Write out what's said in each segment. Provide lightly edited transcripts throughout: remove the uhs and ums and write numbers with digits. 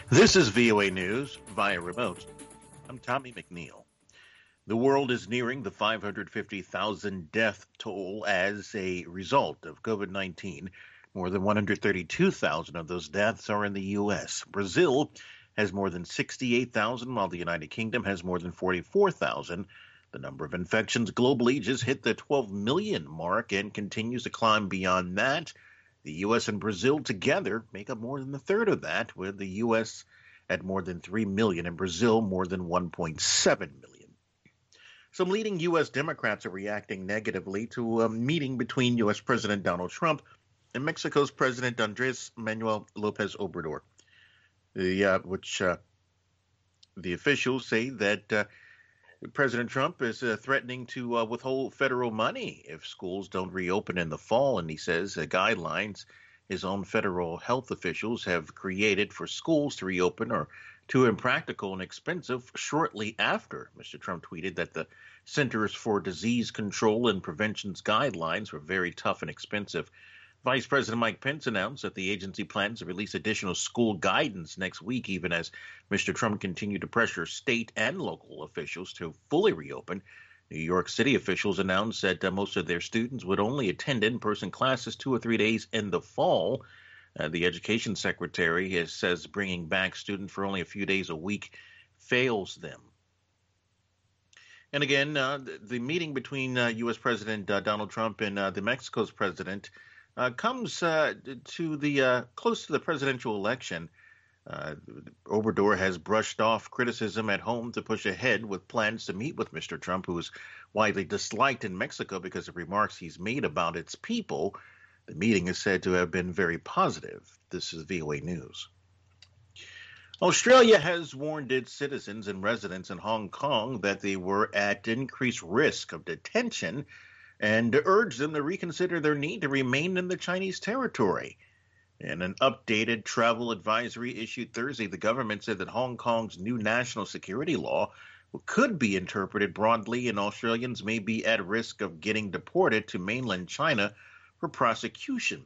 This is VOA News via remote. I'm Tommy McNeil. The world is nearing the 550,000 death toll as a result of COVID-19. More than 132,000 of those deaths are in the U.S. Brazil has more than 68,000, while the United Kingdom has more than 44,000. The number of infections globally just hit the 12 million mark and continues to climb beyond that. The U.S. and Brazil together make up more than a third of that, with the U.S. at more than 3 million and Brazil more than 1.7 million. Some leading U.S. Democrats are reacting negatively to a meeting between U.S. President Donald Trump and Mexico's President Andrés Manuel López Obrador, the officials say that President Trump is threatening to withhold federal money if schools don't reopen in the fall, and he says guidelines his own federal health officials have created for schools to reopen are too impractical and expensive. Shortly after, Mr. Trump tweeted that the Centers for Disease Control and Prevention's guidelines were very tough and expensive. Vice President Mike Pence announced that the agency plans to release additional school guidance next week, even as Mr. Trump continued to pressure state and local officials to fully reopen. New York City officials announced that most of their students would only attend in-person classes 2 or 3 days in the fall. The education secretary says bringing back students for only a few days a week fails them. And again, the meeting between U.S. President Donald Trump and the Mexico's president comes to the close to the presidential election. Obrador has brushed off criticism at home to push ahead with plans to meet with Mr. Trump, who is widely disliked in Mexico because of remarks he's made about its people. The meeting is said to have been very positive. This is VOA News. Australia has warned its citizens and residents in Hong Kong that they were at increased risk of detention and urged them to reconsider their need to remain in the Chinese territory. In an updated travel advisory issued Thursday, the government said that Hong Kong's new national security law could be interpreted broadly, and Australians may be at risk of getting deported to mainland China for prosecution.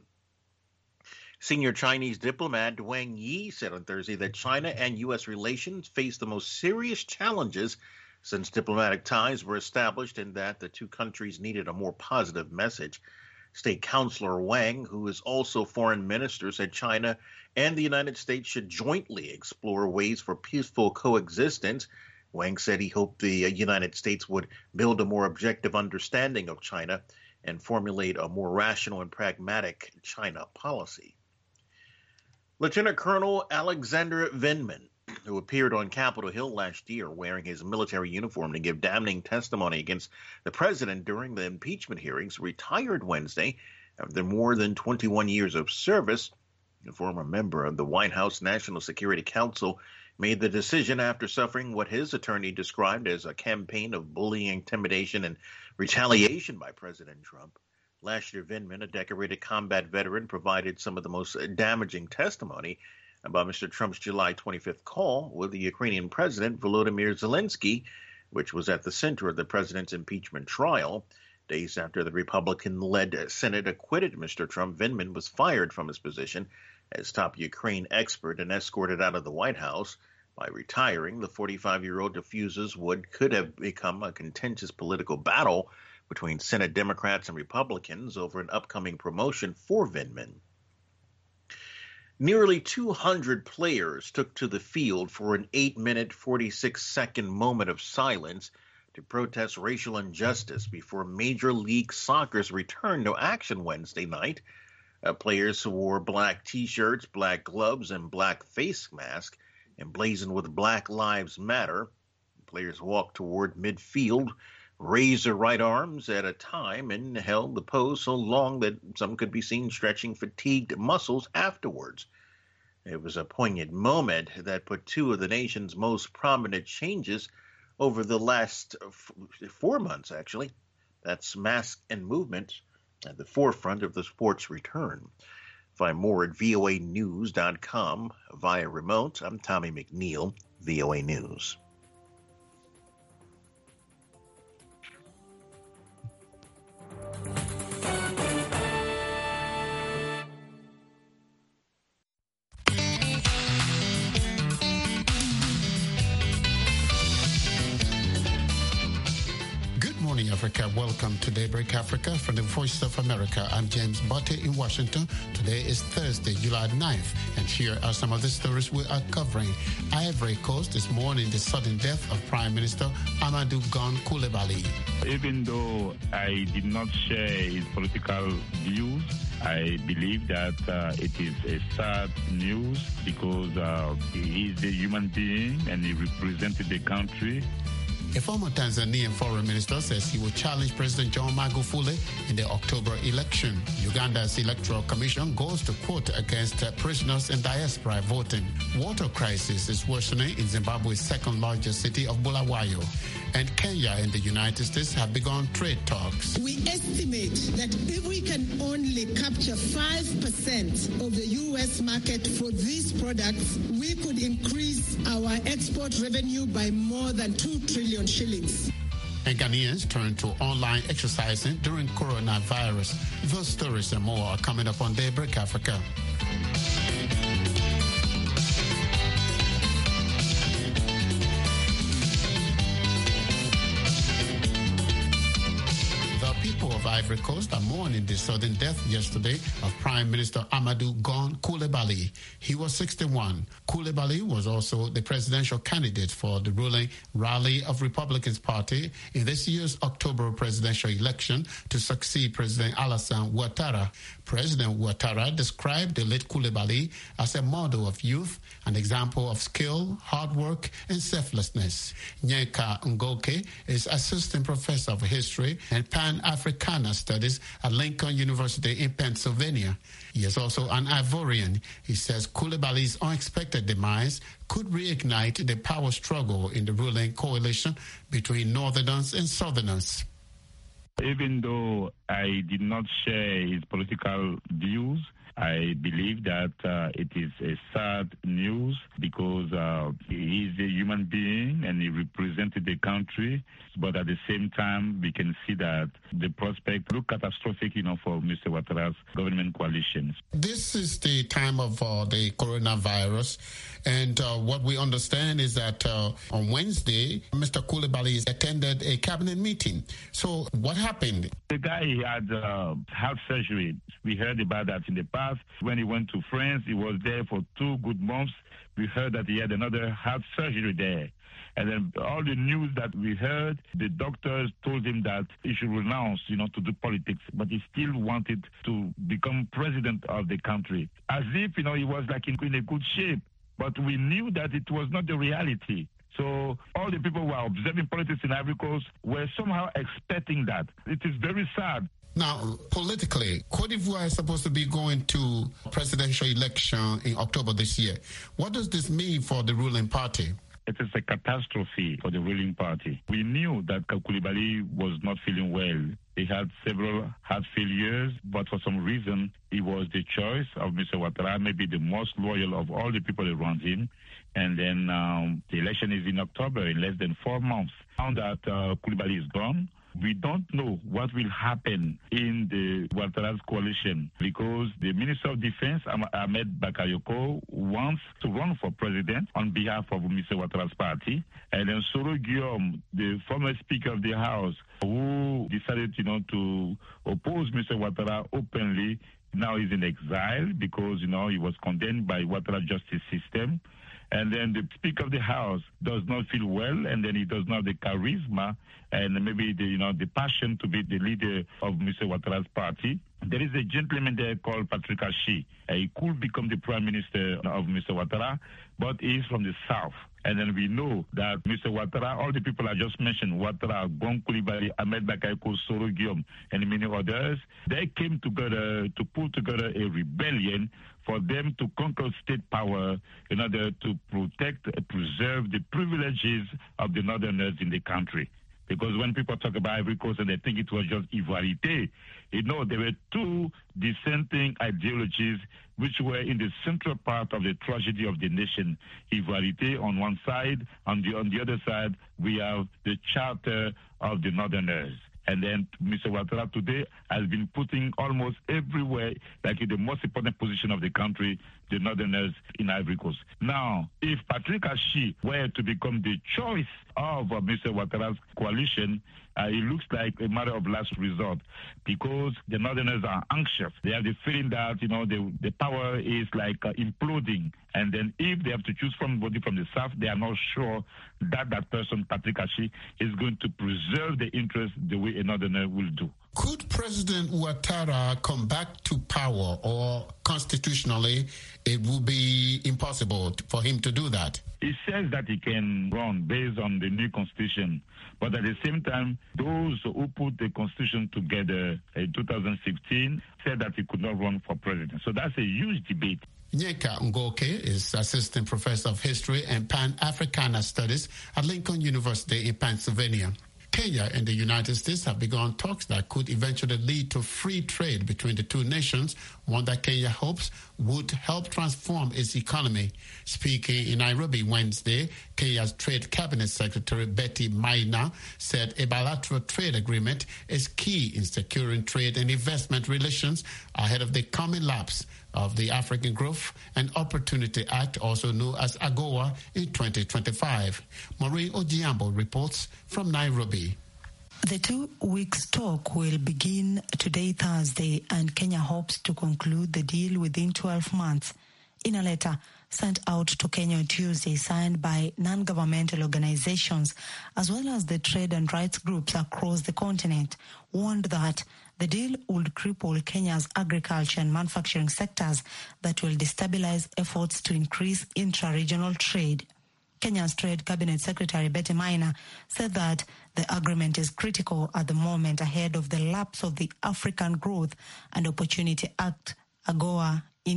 Senior Chinese diplomat Wang Yi said on Thursday that China and U.S. relations face the most serious challenges since diplomatic ties were established, and that the two countries needed a more positive message. State Councilor Wang, who is also foreign minister, said China and the United States should jointly explore ways for peaceful coexistence. Wang said he hoped the United States would build a more objective understanding of China and formulate a more rational and pragmatic China policy. Lieutenant Colonel Alexander Vindman, who appeared on Capitol Hill last year wearing his military uniform to give damning testimony against the president during the impeachment hearings, retired Wednesday after more than 21 years of service. A former member of the White House National Security Council made the decision after suffering what his attorney described as a campaign of bullying, intimidation, and retaliation by President Trump. Last year, Vindman, a decorated combat veteran, provided some of the most damaging testimony about Mr. Trump's July 25th call with the Ukrainian President Volodymyr Zelensky, which was at the center of the president's impeachment trial. Days after the Republican-led Senate acquitted Mr. Trump, Vindman was fired from his position as top Ukraine expert and escorted out of the White House. By retiring, the 45-year-old diffuses what could have become a contentious political battle between Senate Democrats and Republicans over an upcoming promotion for Vindman. Nearly 200 players took to the field for an 8-minute, 46-second moment of silence to protest racial injustice before Major League Soccer's return to action Wednesday night. Players wore black T-shirts, black gloves, and black face masks, emblazoned with Black Lives Matter. Players walked toward midfield, raised their right arms at a time, and held the pose so long that some could be seen stretching fatigued muscles afterwards. It was a poignant moment that put two of the nation's most prominent changes over the last 4 months, actually. That's mask and movement at the forefront of the sport's return. Find more at voanews.com via remote. I'm Tommy McNeil, VOA News. Africa. Welcome to Daybreak Africa from the Voice of America. I'm James Botte in Washington. Today is Thursday, July 9th, and here are some of the stories we are covering. Ivory Coast is mourning the sudden death of Prime Minister Amadou Gon Coulibaly. Even though I did not share his political views, I believe that it is a sad news because he is a human being and he represented the country. A former Tanzanian foreign minister says he will challenge President John Magufuli in the October election. Uganda's Electoral Commission goes to court against prisoners and diaspora voting. Water crisis is worsening in Zimbabwe's second largest city of Bulawayo. And Kenya and the United States have begun trade talks. We estimate that if we can only capture 5% of the U.S. market for these products, we could increase our export revenue by more than 2 trillion shillings. And Ghanaians turn to online exercising during coronavirus. Those stories and more are coming up on Daybreak Africa. Of Ivory Coast are mourning the sudden death yesterday of Prime Minister Amadou Gon Coulibaly. He was 61. Coulibaly was also the presidential candidate for the ruling Rally of Republicans Party in this year's October presidential election to succeed President Alassane Ouattara. President Ouattara described the late Coulibaly as a model of youth, an example of skill, hard work, and selflessness. Nyeka Ngoke is assistant professor of history and Pan-Africana Studies at Lincoln University in Pennsylvania. He is also an Ivorian. He says Coulibaly's unexpected demise could reignite the power struggle in the ruling coalition between Northerners and Southerners. Even though I did not share his political views, I believe that it is a sad news because he is a human being and he represented the country. But at the same time, we can see that the prospect look catastrophic, for Mr. Ouattara's government coalitions. This is the time of the coronavirus. And what we understand is that on Wednesday, Mr. Coulibaly attended a cabinet meeting. So what happened? The guy had heart surgery. We heard about that in the past. When he went to France, he was there for 2 good months. We heard that he had another heart surgery there. And then all the news that we heard, the doctors told him that he should renounce, to do politics, but he still wanted to become president of the country. As if, he was like in a good shape. But we knew that it was not the reality. So all the people who are observing politics in Ivory Coast were somehow expecting that. It is very sad. Now, politically, Cote d'Ivoire is supposed to be going to presidential election in October this year. What does this mean for the ruling party? It is a catastrophe for the ruling party. We knew that Coulibaly was not feeling well. He had several heart failures, but for some reason, he was the choice of Mr. Ouattara, maybe the most loyal of all the people around him. And then the election is in October, in less than 4 months. Now that Coulibaly is gone, we don't know what will happen in the Ouattara's coalition because the Minister of Defense, Ahmed Bakayoko, wants to run for president on behalf of Mr. Ouattara's party. And then Soro Guillaume, the former Speaker of the House, who decided, to oppose Mr. Ouattara openly, now is in exile because, he was condemned by Ouattara justice system. And then the Speaker of the House does not feel well, and then he does not have the charisma and maybe the passion to be the leader of Mr. Ouattara's party. There is a gentleman there called Patrick Ashi. He could become the Prime Minister of Mr. Ouattara, but he is from the South. And then we know that Mr. Ouattara, all the people I just mentioned, Ouattara, Gon Coulibaly, Ahmed Bakayoko, Soro Guillaume, and many others, they came together to put together a rebellion for them to conquer state power in order to protect and preserve the privileges of the Northerners in the country. Because when people talk about Ivory Coast and they think it was just Ivoirité, there were 2 dissenting ideologies which were in the central part of the tragedy of the nation. Ivoirité on one side, on the other side, we have the Charter of the Northerners. And then Mr. Ouattara today has been putting almost everywhere, like in the most important position of the country, the Northerners in Ivory Coast. Now, if Patrick Ashi were to become the choice of Mr. Ouattara's coalition, it looks like a matter of last resort because the Northerners are anxious. They have the feeling that, the power is like imploding. And then if they have to choose somebody from the South, they are not sure that person, Patrick Ashi, is going to preserve the interest the way a Northerner will do. Could President Ouattara come back to power, or constitutionally it will be impossible for him to do that? He says that he can run based on the new constitution, but at the same time, those who put the constitution together in 2016 said that he could not run for president. So that's a huge debate. Nneka Ngoke is Assistant Professor of History and Pan-Africana Studies at Lincoln University in Pennsylvania. Kenya and the United States have begun talks that could eventually lead to free trade between the two nations, one that Kenya hopes would help transform its economy. Speaking in Nairobi Wednesday, Kenya's Trade Cabinet Secretary Betty Maina said a bilateral trade agreement is key in securing trade and investment relations ahead of the coming lapse of the African Growth and Opportunity Act, also known as AGOA, in 2025. Maureen Ojiambo reports from Nairobi. The 2 weeks talk will begin today, Thursday, and Kenya hopes to conclude the deal within 12 months. In a letter sent out to Kenya on Tuesday, signed by non-governmental organizations as well as the trade and rights groups across the continent, warned that the deal would cripple Kenya's agriculture and manufacturing sectors that will destabilize efforts to increase intra-regional trade. Kenya's Trade Cabinet Secretary Betty Maina said that the agreement is critical at the moment ahead of the lapse of the African Growth and Opportunity Act, AGOA, in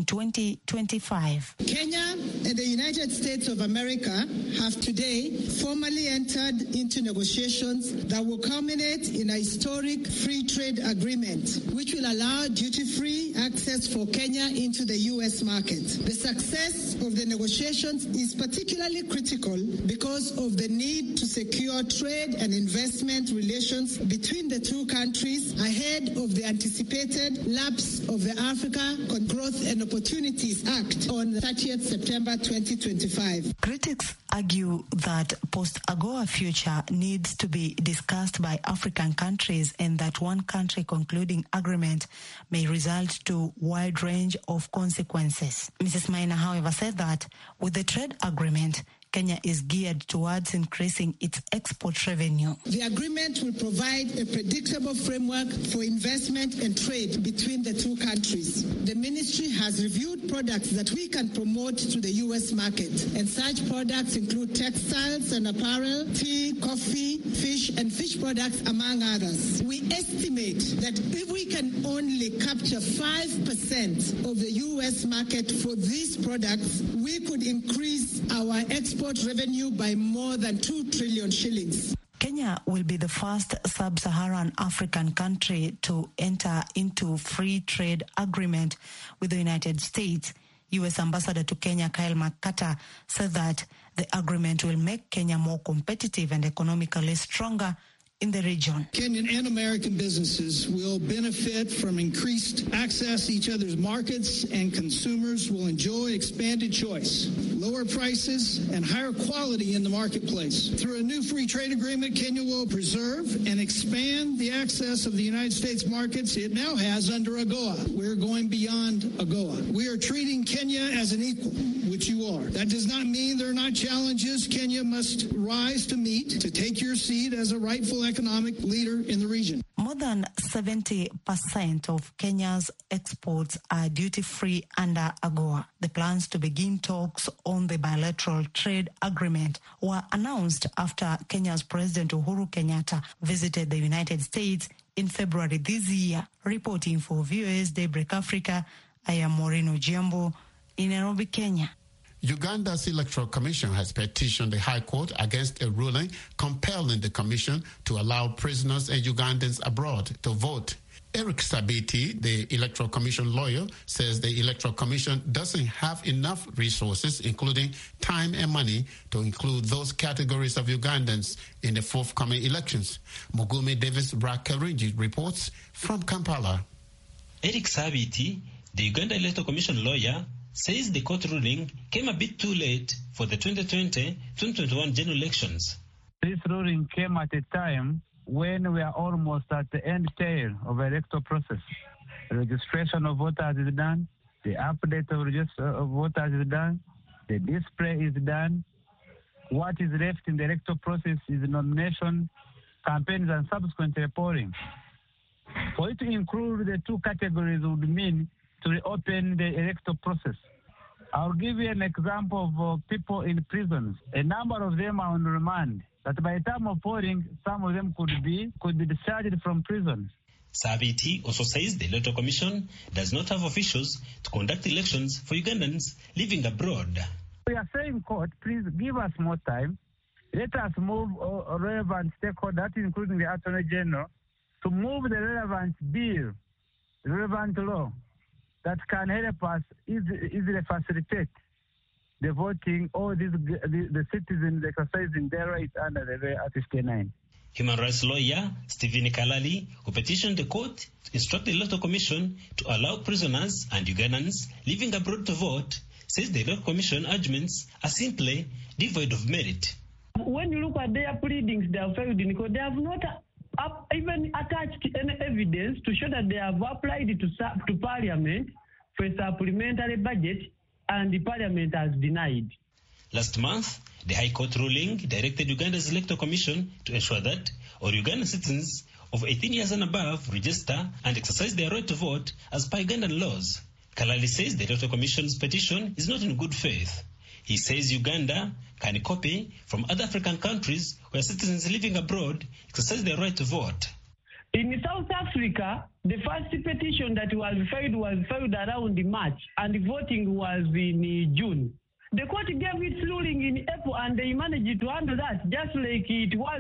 2025. Kenya and the United States of America have today formally entered into negotiations that will culminate in a historic free trade agreement, which will allow duty-free access for Kenya into the U.S. market. The success of the negotiations is particularly critical because of the need to secure trade and investment relations between the two countries ahead of the anticipated lapse of the Africa Growth and Opportunities Act on 30th September 2025. Critics argue that post-AGOA future needs to be discussed by African countries and that one country concluding agreement may result to wide range of consequences. Mrs. Maina, however, said that with the trade agreement, Kenya is geared towards increasing its export revenue. The agreement will provide a predictable framework for investment and trade between the two countries. The ministry has reviewed products that we can promote to the U.S. market, and such products include textiles and apparel, tea, coffee, fish, and fish products, among others. We estimate that if we can only capture 5% of the U.S. market for these products, we could increase our export revenue by more than 2 trillion shillings. Kenya will be the first sub-Saharan African country to enter into free trade agreement with the United States. U.S. Ambassador to Kenya, Kyle McCarter, said that the agreement will make Kenya more competitive and economically stronger in the region. Kenyan and American businesses will benefit from increased access to each other's markets, and consumers will enjoy expanded choice, lower prices, and higher quality in the marketplace. Through a new free trade agreement, Kenya will preserve and expand the access of the United States markets it now has under AGOA. We're going beyond AGOA. We are treating Kenya as an equal, which you are. That does not mean there are not challenges Kenya must rise to meet to take your seat as a rightful economic leader in the region. More than 70% of Kenya's exports are duty-free under AGOA. The plans to begin talks on the bilateral trade agreement were announced after Kenya's President Uhuru Kenyatta visited the United States in February this year. Reporting for VOA's Daybreak Africa, I am Maureen Ojiambo in Nairobi, Kenya. Uganda's Electoral Commission has petitioned the High Court against a ruling compelling the Commission to allow prisoners and Ugandans abroad to vote. Eric Sabiti, the Electoral Commission lawyer, says the Electoral Commission doesn't have enough resources, including time and money, to include those categories of Ugandans in the forthcoming elections. Mugume Davis Brakarinji reports from Kampala. Eric Sabiti, the Uganda Electoral Commission lawyer, says the court ruling came a bit too late for the 2020-2021 general elections. This ruling came at a time when we are almost at the end tail of the electoral process. The registration of voters is done, the update of voters is done, the display is done. What is left in the electoral process is nomination, campaigns, and subsequent polling. For it to include the two categories would mean to reopen the electoral process. I'll give you an example of people in prisons. A number of them are on remand. That by the time of polling, some of them could be discharged from prison. Sabiti also says the Electoral Commission does not have officials to conduct elections for Ugandans living abroad. We are saying, court, please give us more time. Let us move relevant stakeholders, including the Attorney General, to move the relevant bill, relevant law that can help us easily facilitate the voting or the citizens exercising their rights under the Article 59. Human rights lawyer Stephen Kalali, who petitioned the court to instruct the Electoral Commission to allow prisoners and Ugandans living abroad to vote, says the Electoral Commission arguments are simply devoid of merit. When you look at their pleadings, they have failed in court. They have not even attached any evidence to show that they have applied to Parliament for a supplementary budget, and the Parliament has denied. Last month, the High Court ruling directed Uganda's Electoral Commission to ensure that all Ugandan citizens of 18 years and above register and exercise their right to vote as per Ugandan laws. Kalali says the Electoral Commission's petition is not in good faith. He says Uganda can copy from other African countries where citizens living abroad exercise their right to vote. In South Africa, the first petition that was filed around March, and the voting was in June. The court gave its ruling in April, and they managed to handle that just like it was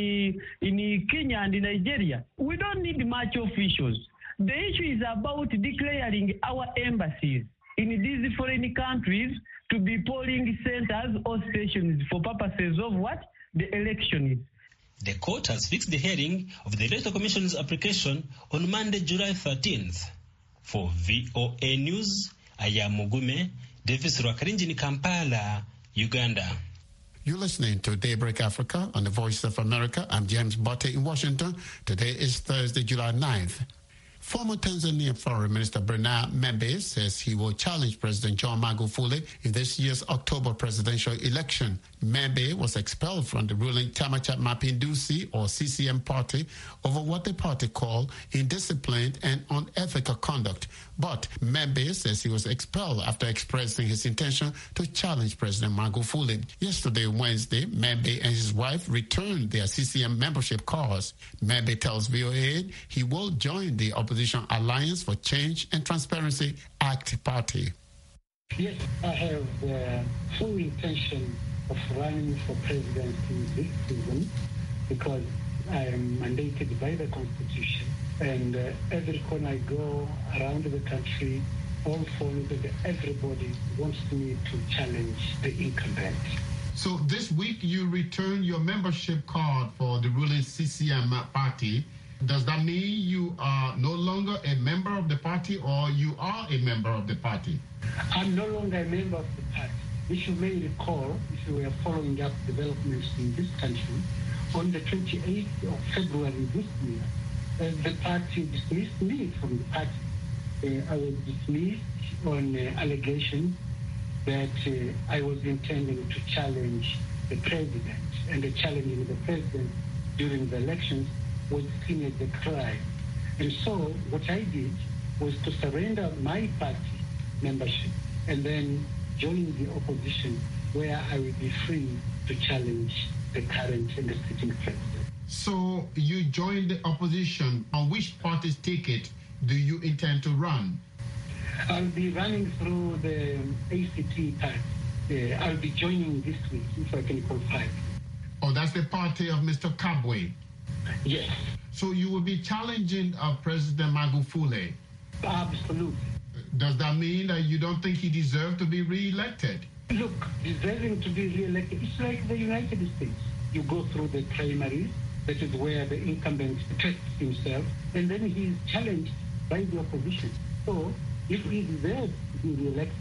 in Kenya and in Nigeria. We don't need much officials. The issue is about declaring our embassies in these foreign countries to be polling centers or stations for purposes of what? The elections. The court has fixed the hearing of the Electoral Commission's application on Monday, July 13th. For VOA News, I am Mugume, Davis Rwakarinji, Kampala, Uganda. You're listening to Daybreak Africa on the Voice of America. I'm James Botte in Washington. Today is Thursday, July 9th. Former Tanzania Foreign Minister Bernard Membe says he will challenge President John Magufuli in this year's October presidential election. Membe was expelled from the ruling Chama cha Mapinduzi, or CCM party, over what the party called indisciplined and unethical conduct. But Membe says he was expelled after expressing his intention to challenge President Magufuli. Yesterday, Wednesday, Membe and his wife returned their CCM membership cards. Membe tells VOA he will join the Opposition Alliance for Change and Transparency ACT party. Yes, I have full intention of running for president in this season because I am mandated by the Constitution. And every corner I go around the country, all forms of everybody wants me to challenge the incumbent. So this week you return your membership card for the ruling CCM party. Does that mean you are no longer a member of the party, or you are a member of the party? I'm no longer a member of the party. If you may recall, if you were following up developments in this country, on the 28th of February this year, the party dismissed me from the party. I was dismissed on allegations that I was intending to challenge the president, and the challenging the president during the elections was seen as a crime. And so what I did was to surrender my party membership and then join the opposition, where I will be free to challenge the current and the sitting president. So you joined the opposition. On which party's ticket do you intend to run? I'll be running through the ACT party. I'll be joining this week, if I can qualify. Oh, that's the party of Mr. Kabwe? Yes. So you will be challenging President Magufuli? Absolutely. Does that mean that you don't think he deserves to be re-elected? Look, deserving to be re-elected, it's like the United States. You go through the primaries, that is where the incumbent tests himself, and then he is challenged by the opposition. So if he deserves to be re-elected,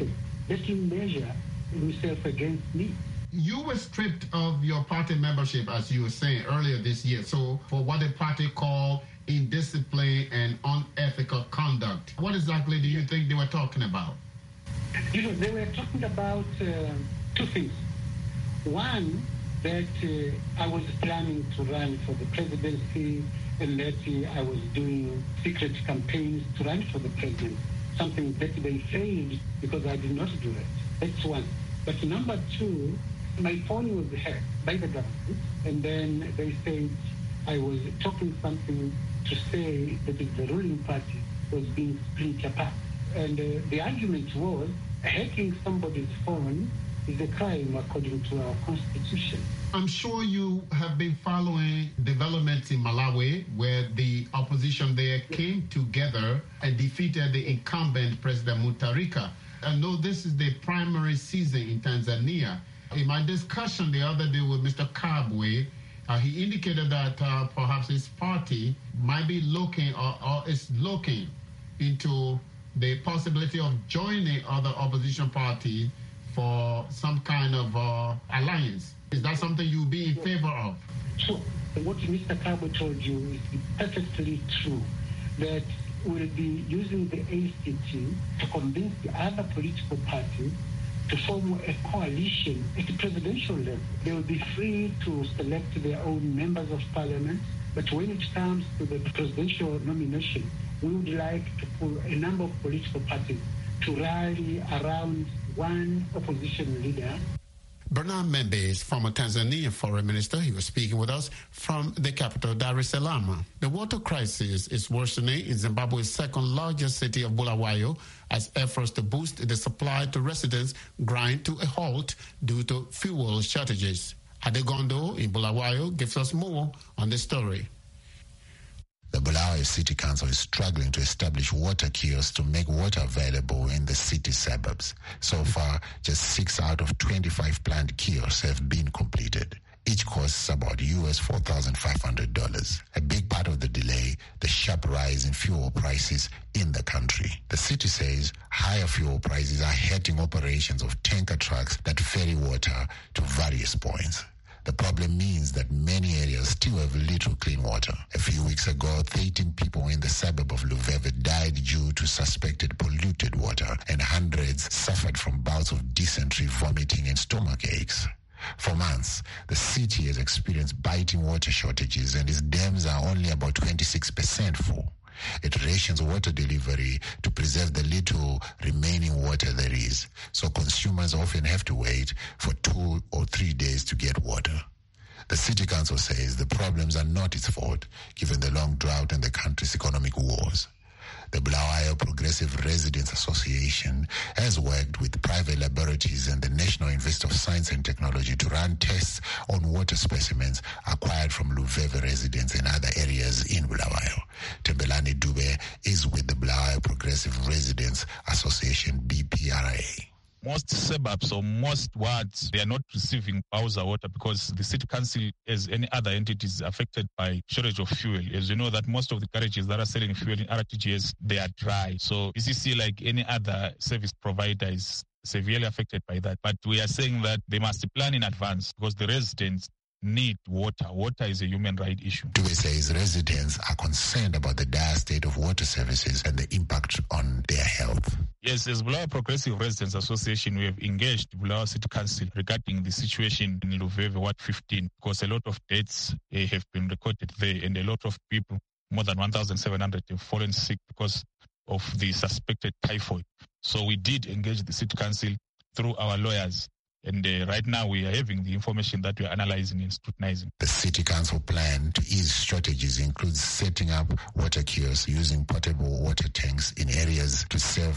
let him measure himself against me. You were stripped of your party membership, as you were saying earlier this year, so for what the party called indiscipline and unethical conduct. What exactly do you think they were talking about? They were talking about two things. One, that I was planning to run for the presidency and that I was doing secret campaigns to run for the president, something that they failed because I did not do that. That's one. But number two, my phone was hacked by the government, and then they said I was talking something to say that the ruling party was being split apart. And the argument was hacking somebody's phone is a crime according to our constitution. I'm sure you have been following developments in Malawi, where the opposition there came together and defeated the incumbent President Mutharika. I know this is the primary season in Tanzania. In my discussion the other day with Mr. Kabwe, he indicated that perhaps his party might be looking or is looking into the possibility of joining other opposition parties for some kind of alliance. Is that something you'll be in favor of? Sure. What Mr. Kabwe told you is perfectly true, that we'll be using the ACT to convince the other political parties to form a coalition at the presidential level. They will be free to select their own members of parliament, but when it comes to the presidential nomination, we would like to pull a number of political parties to rally around one opposition leader. Bernard Membe is former Tanzanian foreign minister. He was speaking with us from the capital, Dar es Salaam. The water crisis is worsening in Zimbabwe's second largest city of Bulawayo as efforts to boost the supply to residents grind to a halt due to fuel shortages. Adegondo in Bulawayo gives us more on the story. The Bulawayo City Council is struggling to establish water kiosks to make water available in the city suburbs. So far, just 6 out of 25 planned kiosks have been completed. Each costs about $4,500. A big part of the delay, the sharp rise in fuel prices in the country. The city says higher fuel prices are hurting operations of tanker trucks that ferry water to various points. The problem means that many areas still have little clean water. A few weeks ago, 13 people in the suburb of Luveve died due to suspected polluted water, and hundreds suffered from bouts of dysentery, vomiting, and stomach aches. For months, the city has experienced biting water shortages, and its dams are only about 26% full. It rations water delivery to preserve the little remaining water there is, so consumers often have to wait for 2 or 3 days to get water. The city council says the problems are not its fault, given the long drought and the country's economic woes. The Bulawayo Progressive Residents Association has worked with private laboratories and the National Institute of Science and Technology to run tests on water specimens acquired from Luveve residents and other areas in Bulawayo. Tembelani Dube is with the Bulawayo Progressive Residents Association, BPRA. Most suburbs or most wards, they are not receiving Bowser water because the city council, as any other entity, is affected by shortage of fuel. As you know that most of the garages that are selling fuel in RTGS, they are dry. So ECC, like any other service provider, is severely affected by that. But we are saying that they must plan in advance because the residents need water. Water is a human right issue. Dube says residents are concerned about the dire state of water services and the impact on their health. Yes, as Bulawayo Progressive Residents Association, we have engaged Bulawayo City Council regarding the situation in Luveve Ward 15 because a lot of deaths have been recorded there and a lot of people, more than 1,700, have fallen sick because of the suspected typhoid. So we did engage the City Council through our lawyers. And right now we are having the information that we are analyzing and scrutinizing. The City Council plan to ease shortages includes setting up water kiosks using portable water tanks in areas to serve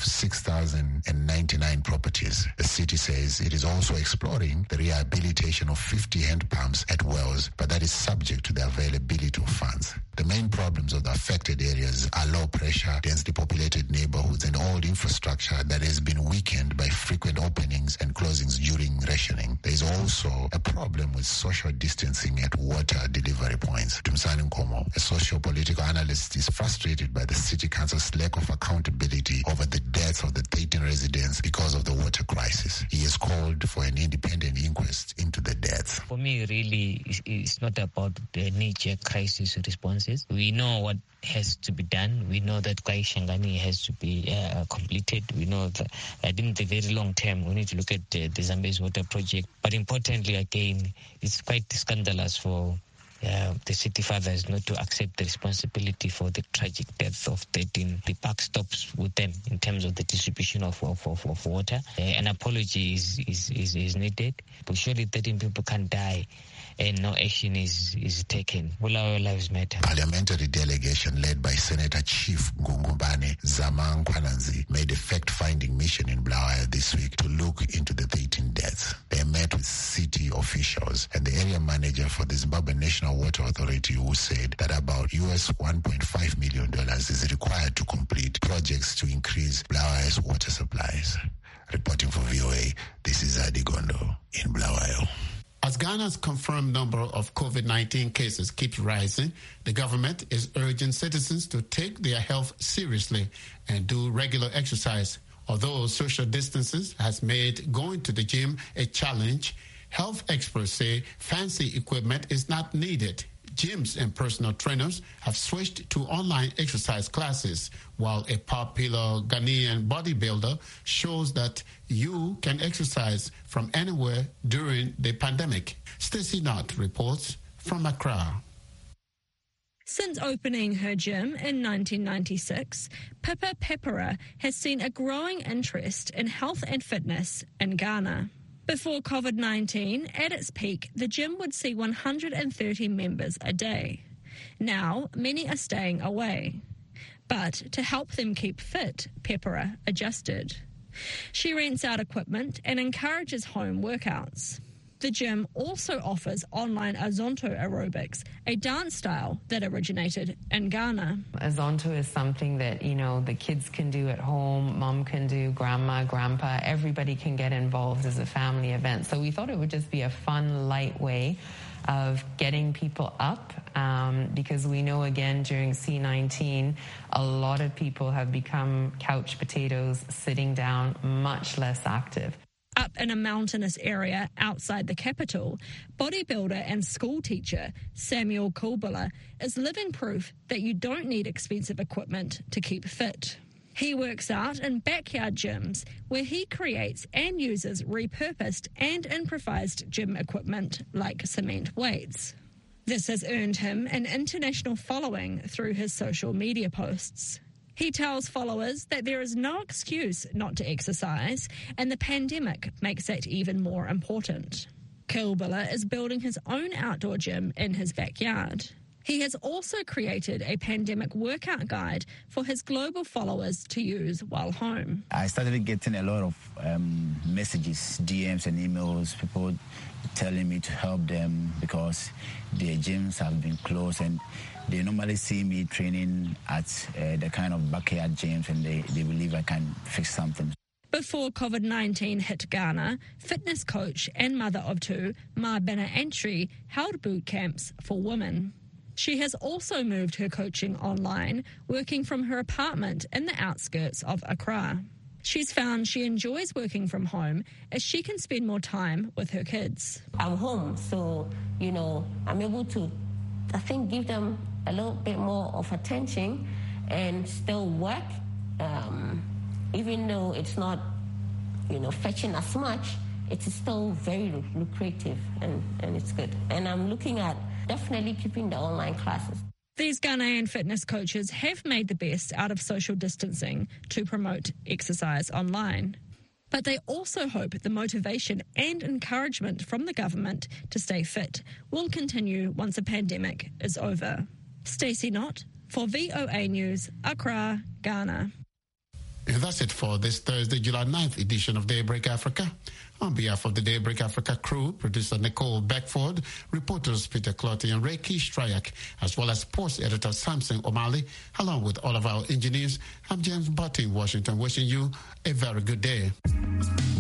6,099 properties. The city says it is also exploring the rehabilitation of 50 hand pumps at wells, but that is subject to the availability of funds. The main problems of the affected areas are low pressure, densely populated neighborhoods, and old infrastructure that has been weakened by frequent openings and closings during rationing. There is also a problem with social distancing at water delivery points. Dumsani Nkomo, a socio-political analyst, is frustrated by the city council's lack of accountability over the deaths of the 13 residents because of the water crisis. He has called for an independent inquest into the deaths. For me, really, it's not about the knee-jerk crisis responses. We know what has to be done. We know that Kwai Shangani has to be completed. We know that in the very long term, we need to look at the Zambezi Water Project. But importantly, again, it's quite scandalous for the city fathers not to accept the responsibility for the tragic death of 13. The buck stops with them in terms of the distribution of water. An apology is needed. But surely 13 people can't die and no action is taken. All our lives matter. Parliamentary delegation led by Senator Chief Ngumbane Zamang Kwananzi made a fact-finding mission in Bulawayo this week to look into the 13 deaths. They met with city officials and the area manager for the Zimbabwe National Water Authority, who said that about $1.5 million is required to complete projects to increase Bulawayo's water supplies. Reporting for VOA, this is Adi Gondo in Bulawayo. As Ghana's confirmed number of COVID-19 cases keeps rising, the government is urging citizens to take their health seriously and do regular exercise. Although social distancing has made going to the gym a challenge, health experts say fancy equipment is not needed. Gyms and personal trainers have switched to online exercise classes, while a popular Ghanaian bodybuilder shows that you can exercise from anywhere during the pandemic. Stacey Knott reports from Accra. Since opening her gym in 1996, Pippa Pepera has seen a growing interest in health and fitness in Ghana. Before COVID-19, at its peak, the gym would see 130 members a day. Now, many are staying away. But to help them keep fit, Pepera adjusted. She rents out equipment and encourages home workouts. The gym also offers online Azonto aerobics, a dance style that originated in Ghana. Azonto is something that, the kids can do at home, mom can do, grandma, grandpa, everybody can get involved as a family event. So we thought it would just be a fun, light way of getting people up because we know, again, during C-19, a lot of people have become couch potatoes, sitting down, much less active. Up in a mountainous area outside the capital, bodybuilder and school teacher Samuel Kulbula is living proof that you don't need expensive equipment to keep fit. He works out in backyard gyms where he creates and uses repurposed and improvised gym equipment like cement weights. This has earned him an international following through his social media posts. He tells followers that there is no excuse not to exercise, and the pandemic makes that even more important. Kulbula is building his own outdoor gym in his backyard. He has also created a pandemic workout guide for his global followers to use while home. I started getting a lot of messages, DMs and emails, people telling me to help them because their gyms have been closed and they normally see me training at the kind of backyard gyms and they believe I can fix something. Before COVID-19 hit Ghana, fitness coach and mother of two, Ma Bena Antri, held boot camps for women. She has also moved her coaching online, working from her apartment in the outskirts of Accra. She's found she enjoys working from home as she can spend more time with her kids. I'm home, so, I'm able to, give them a little bit more of attention and still work, even though it's not, fetching as much, it is still very lucrative and it's good. And I'm looking at definitely keeping the online classes. These Ghanaian fitness coaches have made the best out of social distancing to promote exercise online. But they also hope the motivation and encouragement from the government to stay fit will continue once the pandemic is over. Stacey Knott for VOA News, Accra, Ghana. And that's it for this Thursday, July 9th edition of Daybreak Africa. On behalf of the Daybreak Africa crew, producer Nicole Beckford, reporters Peter Clotty and Ray Stryak, as well as sports editor Samson O'Malley, along with all of our engineers, I'm James Butt in Washington, wishing you a very good day.